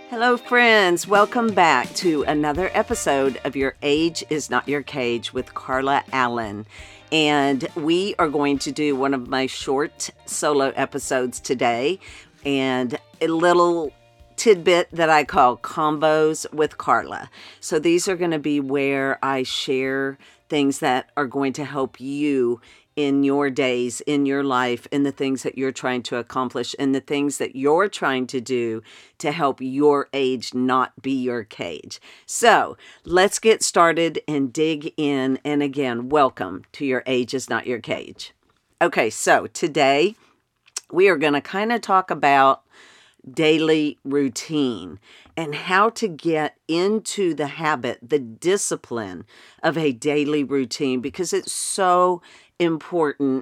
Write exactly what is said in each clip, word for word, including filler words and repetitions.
Hello, friends. Welcome back to another episode of Your Age is Not Your Cage with Carla Allen. And we are going to do one of my short solo episodes today, and a little tidbit that I call Combos with Carla. So these are going to be where I share things that are going to help you in your days, in your life, in the things that you're trying to accomplish, in the things that you're trying to do to help your age not be your cage. So let's get started and dig in. And again, welcome to Your Age is Not Your Cage. Okay, so today we are going to kind of talk about daily routine and how to get into the habit, the discipline of a daily routine, because it's so important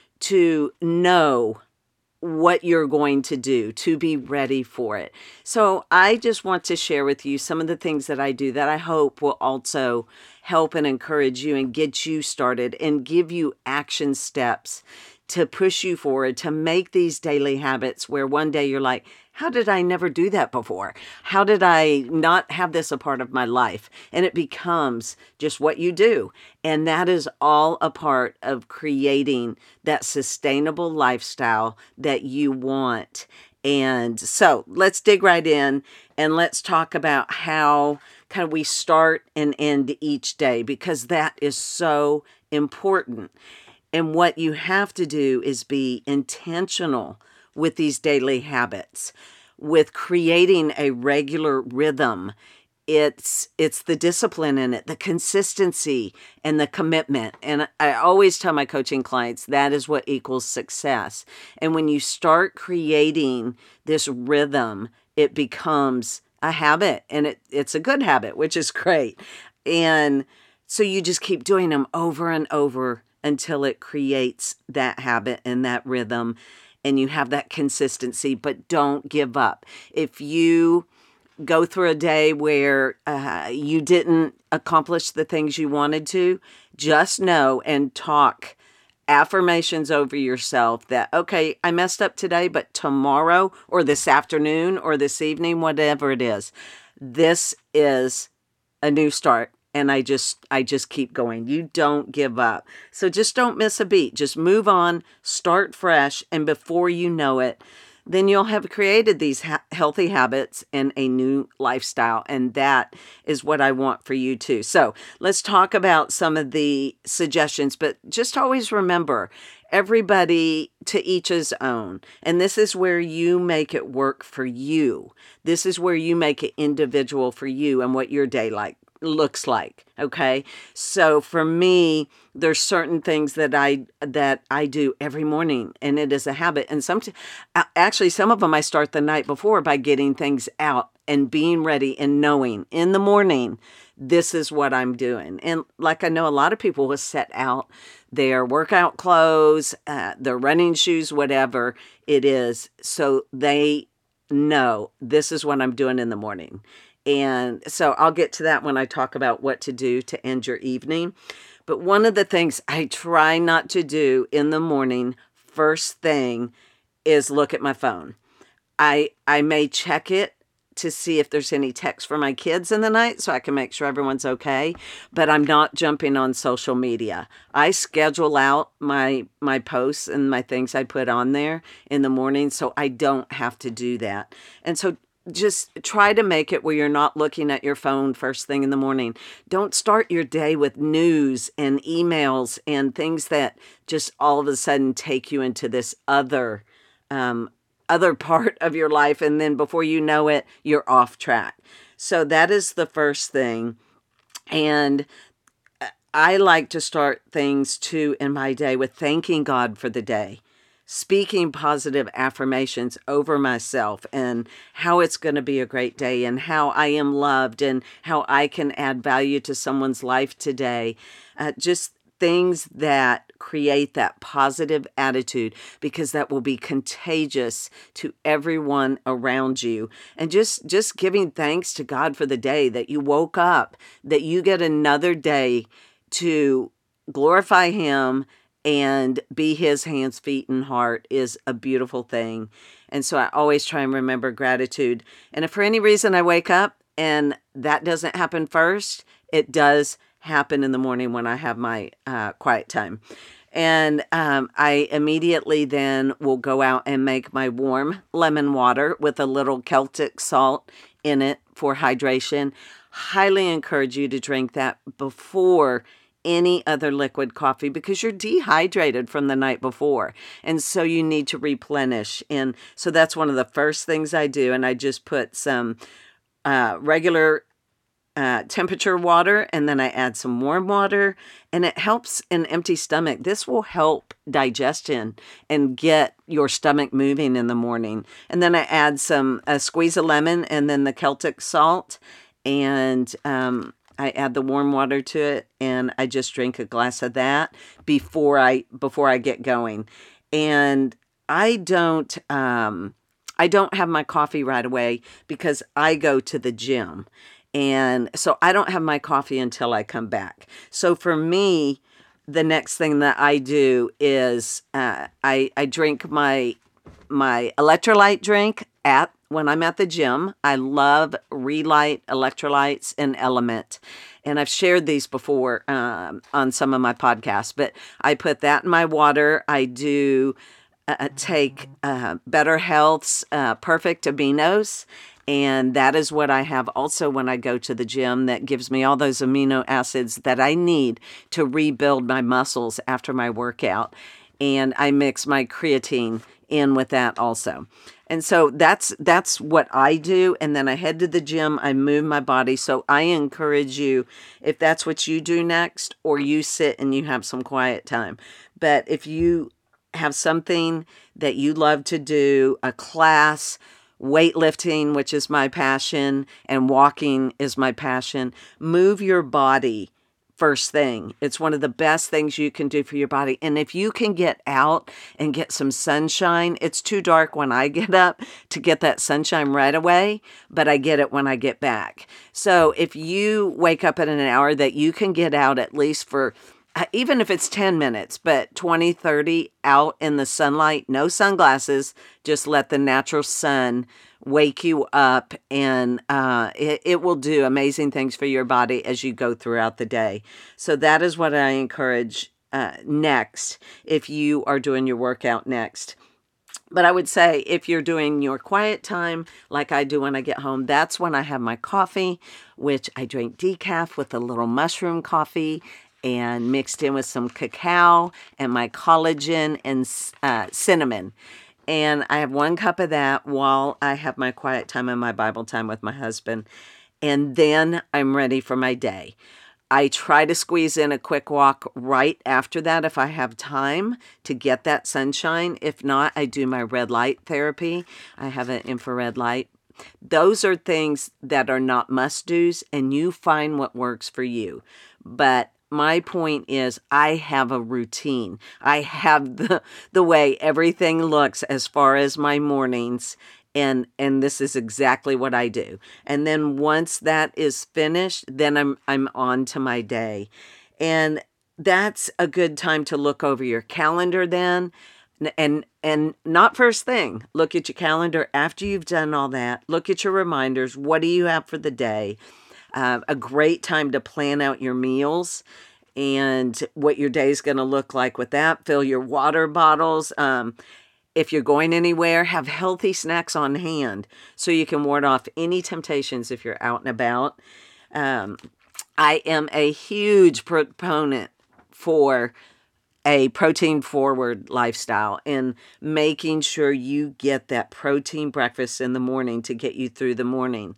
to know what you're going to do, to be ready for it. So I just want to share with you some of the things that I do that I hope will also help and encourage you and get you started and give you action steps to push you forward, to make these daily habits where one day you're like, how did I never do that before? How did I not have this a part of my life? And it becomes just what you do. And that is all a part of creating that sustainable lifestyle that you want. And so let's dig right in and let's talk about how kind of we start and end each day, because that is so important. And what you have to do is be intentional with these daily habits, with creating a regular rhythm. It's it's the discipline in it, the consistency and the commitment. And I always tell my coaching clients that is what equals success. And when you start creating this rhythm, it becomes a habit, and it, it's a good habit, which is great. And so you just keep doing them over and over until it creates that habit and that rhythm, and you have that consistency, but don't give up. If you go through a day where uh, you didn't accomplish the things you wanted to, just know and talk affirmations over yourself that, okay, I messed up today, but tomorrow or this afternoon or this evening, whatever it is, this is a new start. And I just, I just keep going. You don't give up. So just don't miss a beat. Just move on, start fresh. And before you know it, then you'll have created these ha- healthy habits and a new lifestyle. And that is what I want for you too. So let's talk about some of the suggestions, but just always remember, everybody to each his own. And this is where you make it work for you. This is where you make it individual for you and what your day like looks like. Okay. So for me, there's certain things that I, that I do every morning, and it is a habit. And some, actually some of them I start the night before by getting things out and being ready and knowing in the morning, this is what I'm doing. And like I know a lot of people will set out their workout clothes, uh, their running shoes, whatever it is. So they know this is what I'm doing in the morning. And so I'll get to that when I talk about what to do to end your evening. But one of the things I try not to do in the morning, first thing, is look at my phone. I I may check it to see if there's any text for my kids in the night so I can make sure everyone's okay, but I'm not jumping on social media. I schedule out my my posts and my things I put on there in the morning so I don't have to do that. And so just try to make it where you're not looking at your phone first thing in the morning. Don't start your day with news and emails and things that just all of a sudden take you into this other um, other part of your life. And then before you know it, you're off track. So that is the first thing. And I like to start things too in my day with thanking God for the day. Speaking positive affirmations over myself and how it's going to be a great day and how I am loved and how I can add value to someone's life today. Uh, just things that create that positive attitude, because that will be contagious to everyone around you. And just, just giving thanks to God for the day that you woke up, that you get another day to glorify Him and be his hands, feet, and heart is a beautiful thing. And so I always try and remember gratitude. And if for any reason I wake up and that doesn't happen first, it does happen in the morning when I have my uh, quiet time. And um, I immediately then will go out and make my warm lemon water with a little Celtic salt in it for hydration. Highly encourage you to drink that before any other liquid coffee because you're dehydrated from the night before. And so you need to replenish. And so that's one of the first things I do. And I just put some uh, regular uh, temperature water, and then I add some warm water, and it helps an empty stomach. This will help digestion and get your stomach moving in the morning. And then I add some, a squeeze of lemon, and then the Celtic salt, and um, I add the warm water to it, and I just drink a glass of that before I before I get going. And I don't um, I don't have my coffee right away because I go to the gym. And so I don't have my coffee until I come back. So for me, the next thing that I do is uh, I I drink my my electrolyte drink at when I'm at the gym. I love Relight electrolytes and Element. And I've shared these before um, on some of my podcasts, but I put that in my water. I do uh, take uh, Better Health's uh, Perfect Aminos. And that is what I have also when I go to the gym that gives me all those amino acids that I need to rebuild my muscles after my workout. And I mix my creatine in with that also. And so that's that's what I do. And then I head to the gym, I move my body. So I encourage you, if that's what you do next, or you sit and you have some quiet time. But if you have something that you love to do, a class, weightlifting, which is my passion, and walking is my passion, move your body first thing. It's one of the best things you can do for your body. And if you can get out and get some sunshine, it's too dark when I get up to get that sunshine right away, but I get it when I get back. So if you wake up at an hour that you can get out at least for even if it's ten minutes, but twenty, thirty out in the sunlight, no sunglasses, just let the natural sun wake you up, and uh, it, it will do amazing things for your body as you go throughout the day. So that is what I encourage uh, next if you are doing your workout next. But I would say if you're doing your quiet time like I do when I get home, that's when I have my coffee, which I drink decaf with a little mushroom coffee and mixed in with some cacao and my collagen and uh, cinnamon. And I have one cup of that while I have my quiet time and my Bible time with my husband. And then I'm ready for my day. I try to squeeze in a quick walk right after that if I have time to get that sunshine. If not, I do my red light therapy. I have an infrared light. Those are things that are not must-dos, and you find what works for you. But my point is I have a routine. I have the the way everything looks as far as my mornings, and and this is exactly what I do. And then once that is finished, then I'm I'm on to my day. And that's a good time to look over your calendar then. And and not first thing. Look at your calendar after you've done all that. Look at your reminders. What do you have for the day? Uh, a great time to plan out your meals and what your day is going to look like with that. Fill your water bottles. Um, if you're going anywhere, have healthy snacks on hand so you can ward off any temptations if you're out and about. Um, I am a huge proponent for a protein-forward lifestyle and making sure you get that protein breakfast in the morning to get you through the morning.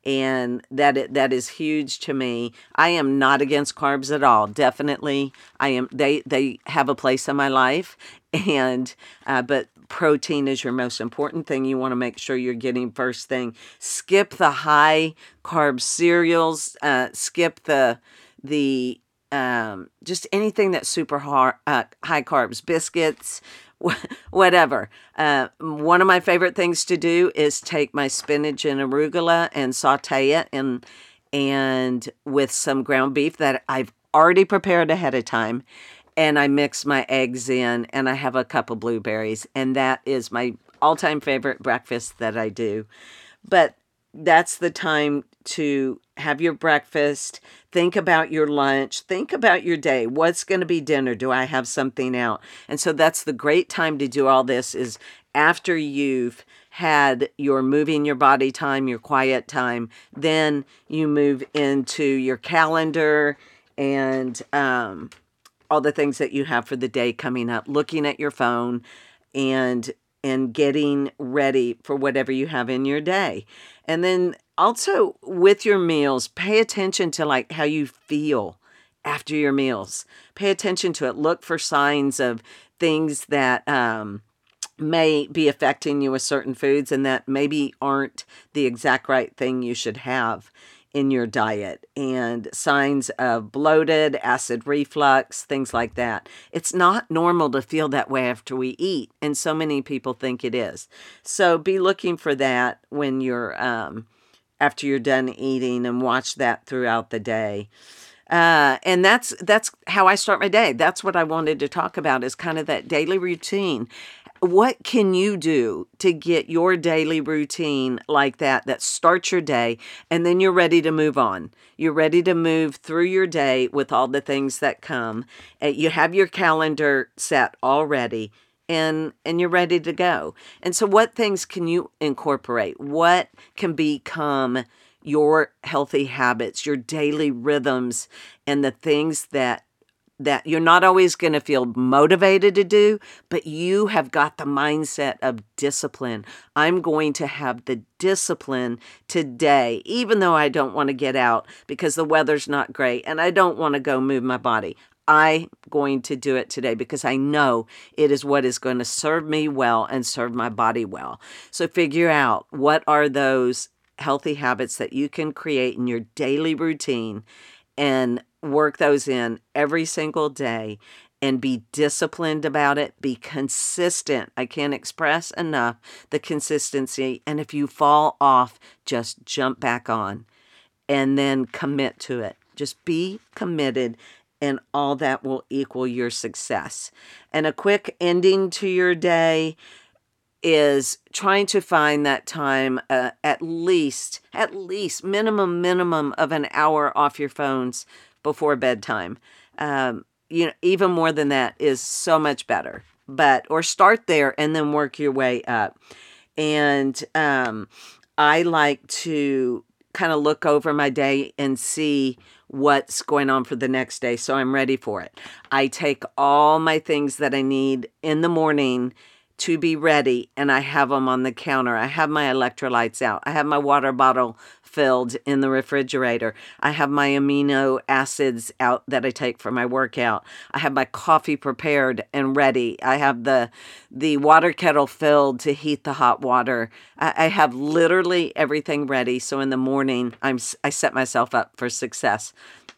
And that that is huge to me. I am not against carbs at all. Definitely, I am. They they have a place in my life, and uh, but protein is your most important thing. You want to make sure you're getting first thing. Skip the high carb cereals. Uh, skip the the um, just anything that's super hard, uh, high carbs, biscuits. Whatever. Uh, one of my favorite things to do is take my spinach and arugula and saute it and and with some ground beef that I've already prepared ahead of time. and I mix my eggs in, and I have a cup of blueberries, and that is my all-time favorite breakfast that I do. But that's the time to have your breakfast, think about your lunch, think about your day. What's going to be dinner? Do I have something out? And so that's the great time to do all this, is after you've had your moving your body time, your quiet time, then you move into your calendar and um, all the things that you have for the day coming up, looking at your phone and and getting ready for whatever you have in your day. And then also with your meals, pay attention to like how you feel after your meals. Pay attention to it. Look for signs of things that um, may be affecting you with certain foods and that maybe aren't the exact right thing you should have in your diet, and signs of bloated, acid reflux, things like that. It's not normal to feel that way after we eat, and so many people think it is. So be looking for that when you're um, after you're done eating, and watch that throughout the day. Uh, and that's that's how I start my day. That's what I wanted to talk about, is kind of that daily routine. What can you do to get your daily routine like that, that starts your day, and then you're ready to move on? You're ready to move through your day with all the things that come. Uh, you have your calendar set already, and and you're ready to go. And so what things can you incorporate? What can become your healthy habits, your daily rhythms, and the things that that you're not always going to feel motivated to do, but you have got the mindset of discipline. I'm going to have the discipline today, even though I don't want to get out because the weather's not great and I don't want to go move my body. I'm going to do it today because I know it is what is going to serve me well and serve my body well. So figure out, what are those healthy habits that you can create in your daily routine, and work those in every single day, and be disciplined about it. Be consistent. I can't express enough the consistency. And if you fall off, just jump back on and then commit to it. Just be committed, and all that will equal your success. And a quick ending to your day is trying to find that time, uh, at least, at least minimum, minimum of an hour off your phones before bedtime. Um, you know, even more than that is so much better. But, or start there and then work your way up. And um, I like to kind of look over my day and see what's going on for the next day, so I'm ready for it. I take all my things that I need in the morning to be ready, and I have them on the counter. I have my electrolytes out. I have my water bottle filled in the refrigerator. I have my amino acids out that I take for my workout. I have my coffee prepared and ready. I have the the water kettle filled to heat the hot water. I, I have literally everything ready. So in the morning, I'm I set myself up for success,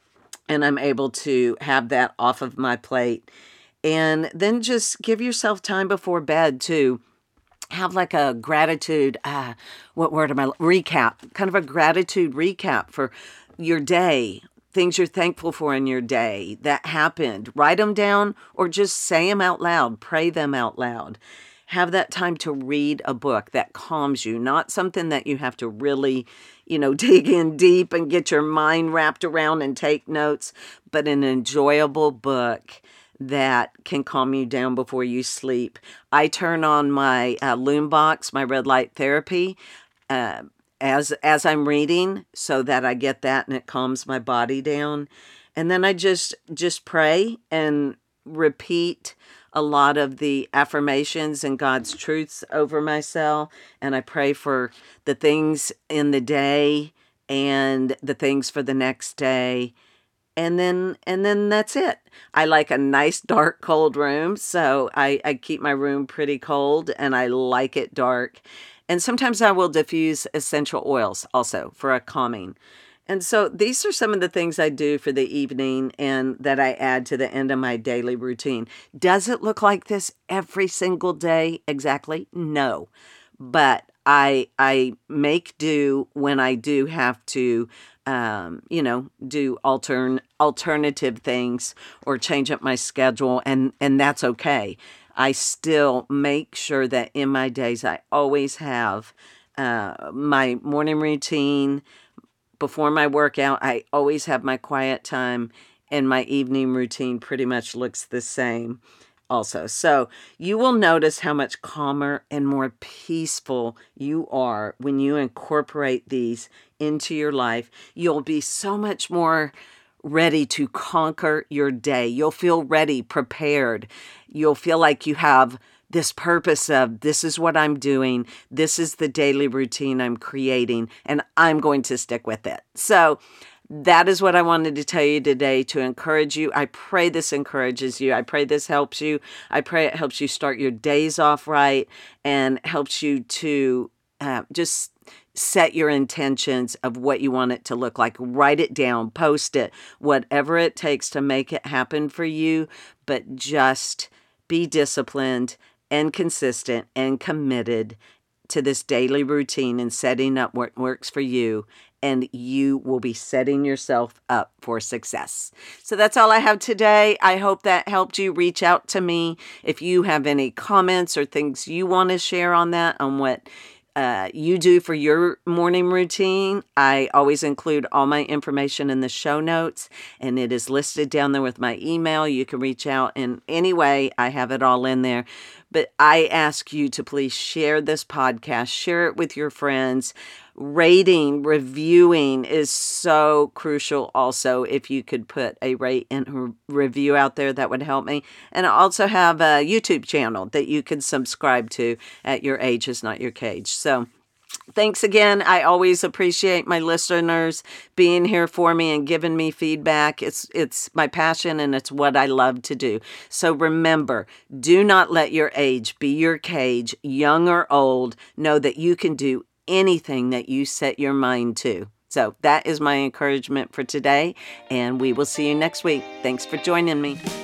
and I'm able to have that off of my plate. And then just give yourself time before bed to have like a gratitude, uh, what word am I, recap, kind of a gratitude recap for your day, things you're thankful for in your day that happened. Write them down or just say them out loud, pray them out loud. Have that time to read a book that calms you, not something that you have to really, you know, dig in deep and get your mind wrapped around and take notes, but an enjoyable book that can calm you down before you sleep. I turn on my uh, Loom box, my red light therapy, uh, as as I'm reading, so that I get that and it calms my body down. And then I just just pray and repeat a lot of the affirmations and God's truths over myself. And I pray for the things in the day and the things for the next day. And then and then that's it. I like a nice, dark, cold room. So I, I keep my room pretty cold, and I like it dark. And sometimes I will diffuse essential oils also for a calming. And so these are some of the things I do for the evening and that I add to the end of my daily routine. Does it look like this every single day exactly? No. But I I make do when I do have to, um, you know, do altern alternative things or change up my schedule, and and that's okay. I still make sure that in my days I always have uh, my morning routine before my workout. I always have my quiet time, and my evening routine pretty much looks the same also. So you will notice how much calmer and more peaceful you are when you incorporate these into your life. You'll be so much more ready to conquer your day. You'll feel ready, prepared. You'll feel like you have this purpose of, this is what I'm doing. This is the daily routine I'm creating, and I'm going to stick with it. So that is what I wanted to tell you today, to encourage you. I pray this encourages you. I pray this helps you. I pray it helps you start your days off right and helps you to uh, just set your intentions of what you want it to look like. Write it down, post it, whatever it takes to make it happen for you. But just be disciplined and consistent and committed to this daily routine and setting up what works for you, and you will be setting yourself up for success. So that's all I have today. I hope that helped you. Reach out to me if you have any comments or things you want to share on that, on what uh, you do for your morning routine. I always include all my information in the show notes, and it is listed down there with my email. You can reach out in any way. I have it all in there. But I ask you to please share this podcast, share it with your friends. Rating, reviewing is so crucial also. If you could put a rate and a review out there, that would help me. And I also have a YouTube channel that you can subscribe to at Your Age Is Not Your Cage. So thanks again. I always appreciate my listeners being here for me and giving me feedback. It's it's my passion, and it's what I love to do. So remember, do not let your age be your cage, young or old. Know that you can do anything that you set your mind to. So that is my encouragement for today, and we will see you next week. Thanks for joining me.